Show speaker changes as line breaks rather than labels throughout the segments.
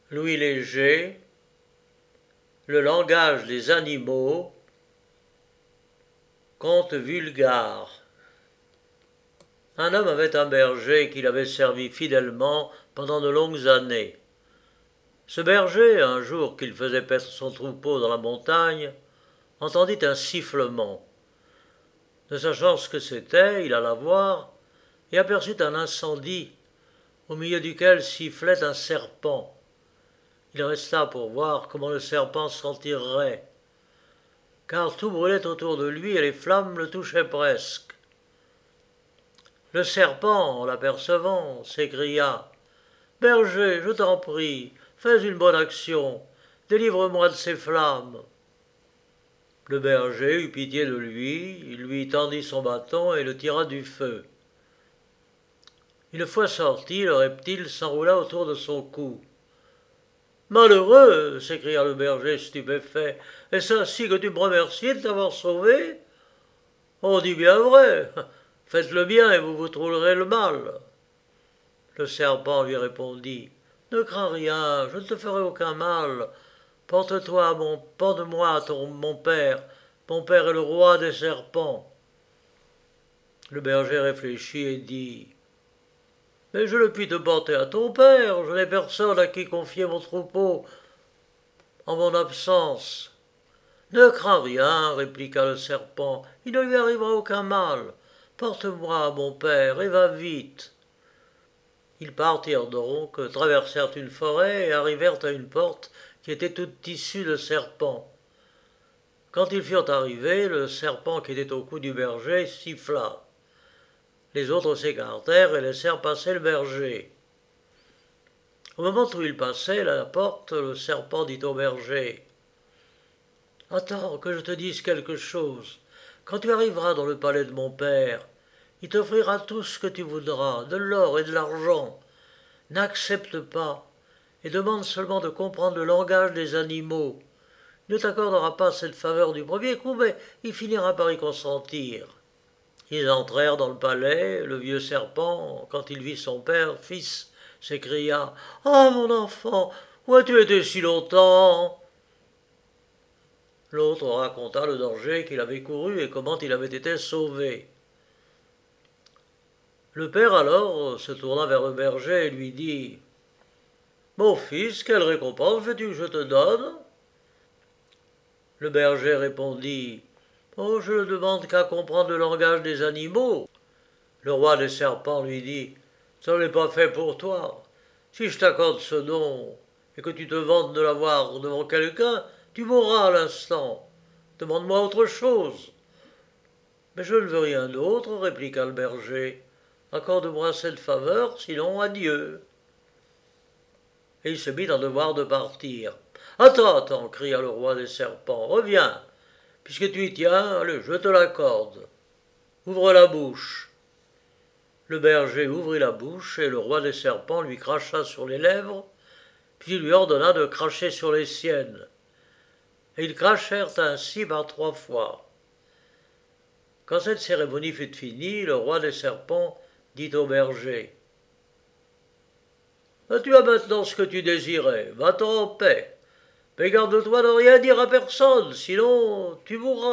Louis Léger, le langage des animaux, conte vulgare. Un homme avait un berger qu'il avait servi fidèlement pendant de longues années. Ce berger, un jour qu'il faisait paître son troupeau dans la montagne, entendit un sifflement. Ne sachant ce que c'était, il alla voir et aperçut un incendie au milieu duquel sifflait un serpent. Il resta pour voir comment le serpent s'en tirerait, car tout brûlait autour de lui et les flammes le touchaient presque. Le serpent, en l'apercevant, s'écria « Berger, je t'en prie, fais une bonne action, délivre-moi de ces flammes. » Le berger eut pitié de lui, il lui tendit son bâton et le tira du feu. Une fois sorti, le reptile s'enroula autour de son cou. « Malheureux !» s'écria le berger stupéfait. « Est-ce ainsi que tu me remercies de t'avoir sauvé ?»« On dit bien vrai. Faites le bien et vous vous trouverez le mal. » Le serpent lui répondit « Ne crains rien, je ne te ferai aucun mal. Pende-moi à mon père. Mon père est le roi des serpents. » Le berger réfléchit et dit « Mais je ne puis te porter à ton père, je n'ai personne à qui confier mon troupeau en mon absence. » « Ne crains rien, répliqua le serpent, il ne lui arrivera aucun mal. Porte-moi à mon père et va vite. » Ils partirent donc, traversèrent une forêt et arrivèrent à une porte qui était toute tissue de serpents. Quand ils furent arrivés, le serpent qui était au cou du berger siffla. Les autres s'écartèrent et laissèrent passer le berger. Au moment où il passait la porte, le serpent dit au berger « Attends que je te dise quelque chose. Quand tu arriveras dans le palais de mon père, il t'offrira tout ce que tu voudras, de l'or et de l'argent. N'accepte pas, et demande seulement de comprendre le langage des animaux. Il ne t'accordera pas cette faveur du premier coup, mais il finira par y consentir. » Ils entrèrent dans le palais. Le vieux serpent, quand il vit son père, fils, s'écria « Ah, mon enfant, où as-tu été si longtemps ?» L'autre raconta le danger qu'il avait couru et comment il avait été sauvé. Le père alors se tourna vers le berger et lui dit « Mon fils, quelle récompense veux-tu que je te donne ?» Le berger répondit « Oh, je ne demande qu'à comprendre le langage des animaux. » Le roi des serpents lui dit « Ça n'est pas fait pour toi. Si je t'accorde ce don et que tu te vantes de l'avoir devant quelqu'un, tu mourras à l'instant. Demande-moi autre chose. » Mais je ne veux rien d'autre, répliqua le berger. Accorde-moi cette faveur, sinon adieu. Et il se mit en devoir de partir. Attends, attends, cria le roi des serpents, reviens. Puisque tu y tiens, allez, je te l'accorde. Ouvre la bouche. Le berger ouvrit la bouche et le roi des serpents lui cracha sur les lèvres, puis il lui ordonna de cracher sur les siennes. Et ils crachèrent ainsi par 3 fois. Quand cette cérémonie fut finie, le roi des serpents dit au berger « Tu as maintenant ce que tu désirais, va-t'en en paix, mais garde-toi de rien dire à personne, sinon tu mourras. »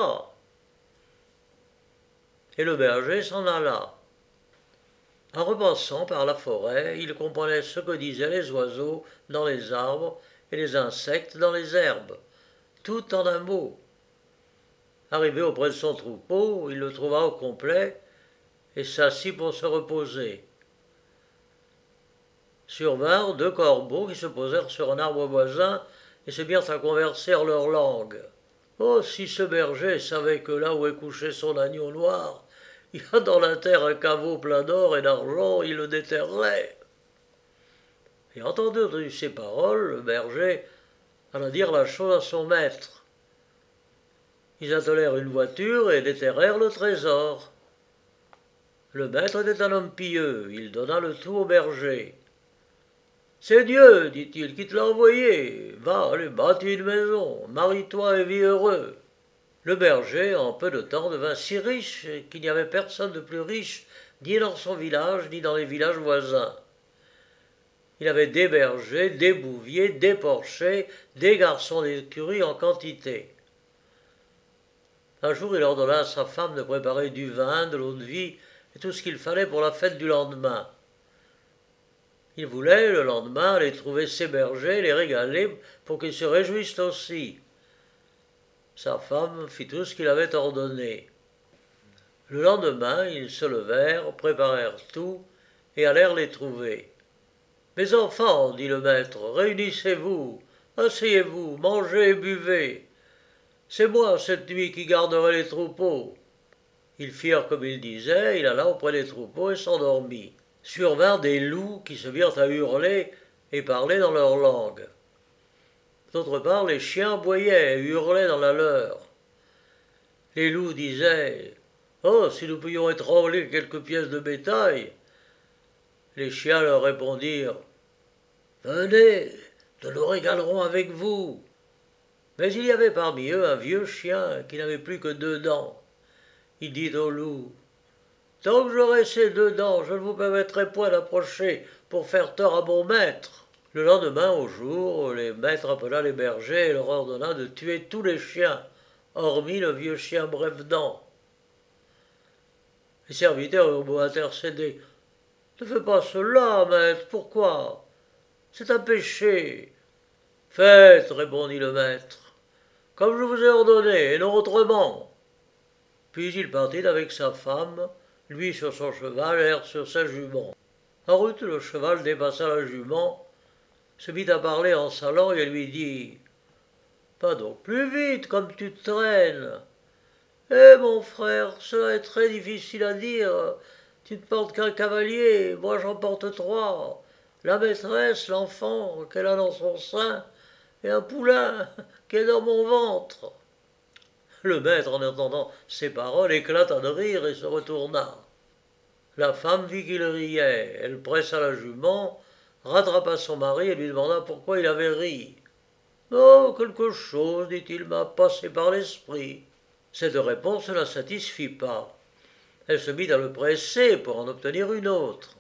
Et le berger s'en alla. En repassant par la forêt, il comprenait ce que disaient les oiseaux dans les arbres et les insectes dans les herbes, tout en un mot. Arrivé auprès de son troupeau, il le trouva au complet et s'assit pour se reposer. Survinrent 2 corbeaux qui se posèrent sur un arbre voisin et se mirent à converser en leur langue. Oh, si ce berger savait que là où est couché son agneau noir, il y a dans la terre un caveau plein d'or et d'argent, il le déterrerait. Et entendu ces paroles, le berger alla dire la chose à son maître. Ils attelèrent une voiture et déterrèrent le trésor. Le maître était un homme pieux, il donna le tout au berger. « C'est Dieu, dit-il, qui te l'a envoyé. Va, allez, bâtis une maison, marie-toi et vis heureux. » Le berger, en peu de temps, devint si riche qu'il n'y avait personne de plus riche ni dans son village ni dans les villages voisins. Il avait des bergers, des bouviers, des porchers, des garçons d'écurie en quantité. Un jour, il ordonna à sa femme de préparer du vin, de l'eau-de-vie et tout ce qu'il fallait pour la fête du lendemain. Il voulait, le lendemain, aller trouver ses bergers, les régaler pour qu'ils se réjouissent aussi. Sa femme fit tout ce qu'il avait ordonné. Le lendemain, ils se levèrent, préparèrent tout et allèrent les trouver. Mes enfants, dit le maître, réunissez-vous, asseyez-vous, mangez et buvez. C'est moi cette nuit qui garderai les troupeaux. Ils firent comme il disait, il alla auprès des troupeaux et s'endormit. Survinrent des loups qui se mirent à hurler et parler dans leur langue. D'autre part, les chiens aboyaient et hurlaient dans la leur. Les loups disaient « Oh, si nous pouvions étrangler quelques pièces de bétail !» Les chiens leur répondirent « Venez, nous nous régalerons avec vous !» Mais il y avait parmi eux un vieux chien qui n'avait plus que 2 dents. Il dit au loup « Tant que j'aurai ces 2 dents, je ne vous permettrai point d'approcher pour faire tort à mon maître. » Le lendemain, au jour, le maître appela les bergers et leur ordonna de tuer tous les chiens, hormis le vieux chien bref-dents. Les serviteurs eurent beau intercéder. « Ne fais pas cela, maître, pourquoi? C'est un péché. »« Faites, répondit le maître, comme je vous ai ordonné, et non autrement. » Puis il partit avec sa femme, lui sur son cheval, elle sur sa jument. En route, le cheval dépassa la jument, se mit à parler en sa langue et lui dit « Pas donc plus vite, comme tu te traînes. Eh, mon frère, cela est très difficile à dire. Tu ne portes qu'un cavalier, moi j'en porte 3. La maîtresse, l'enfant qu'elle a dans son sein, et un poulain qui est dans mon ventre. » Le maître, en entendant ces paroles, éclata de rire et se retourna. La femme vit qu'il riait. Elle pressa la jument, rattrapa son mari et lui demanda pourquoi il avait ri. « Oh, quelque chose, dit-il, m'a passé par l'esprit. » Cette réponse ne la satisfit pas. Elle se mit à le presser pour en obtenir une autre.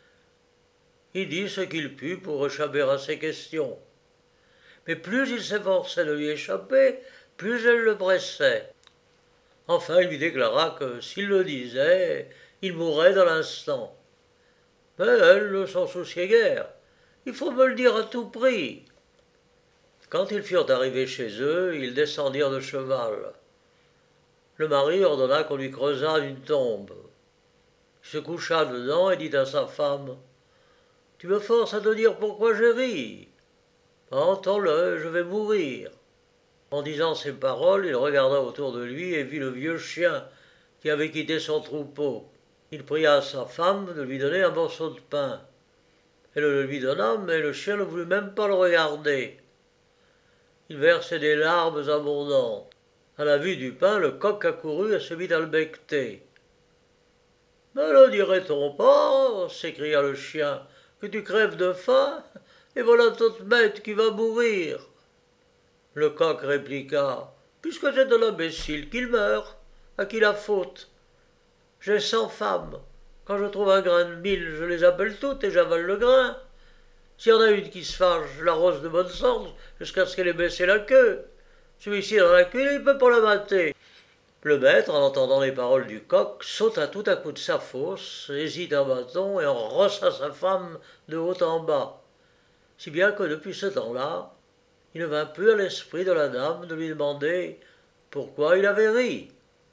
Il dit ce qu'il put pour échapper à ses questions. Mais plus il s'efforçait de lui échapper, plus elle le pressait. Enfin, il lui déclara que s'il le disait, il mourrait dans l'instant. Mais elle ne s'en souciait guère. « Il faut me le dire à tout prix. » Quand ils furent arrivés chez eux, ils descendirent de cheval. Le mari ordonna qu'on lui creusât une tombe. Il se coucha dedans et dit à sa femme « Tu me forces à te dire pourquoi j'ai ri. Entends-le, je vais mourir. » En disant ces paroles, il regarda autour de lui et vit le vieux chien qui avait quitté son troupeau. Il pria sa femme de lui donner un morceau de pain. Elle le lui donna, mais le chien ne voulut même pas le regarder. Il versait des larmes abondantes. À la vue du pain, le coq accourut et se mit à le becqueter. « Mais ne dirait-on pas, s'écria le chien, que tu crèves de faim, et voilà ton maître qui va mourir. » Le coq répliqua « Puisque c'est de l'imbécile qu'il meurt, à qui la faute? J'ai 100 femmes. Quand je trouve un grain de mil, je les appelle toutes et j'avale le grain. S'il y en a une qui se fâche, je l'arrose de bonne sorte jusqu'à ce qu'elle ait baissé la queue. Celui-ci dans la queue, il peut pas la mater. » Le maître, en entendant les paroles du coq, sauta tout à coup de sa fosse, saisit un bâton et en rossa sa femme de haut en bas, si bien que depuis ce temps-là, il ne vint plus à l'esprit de la dame de lui demander pourquoi il avait ri.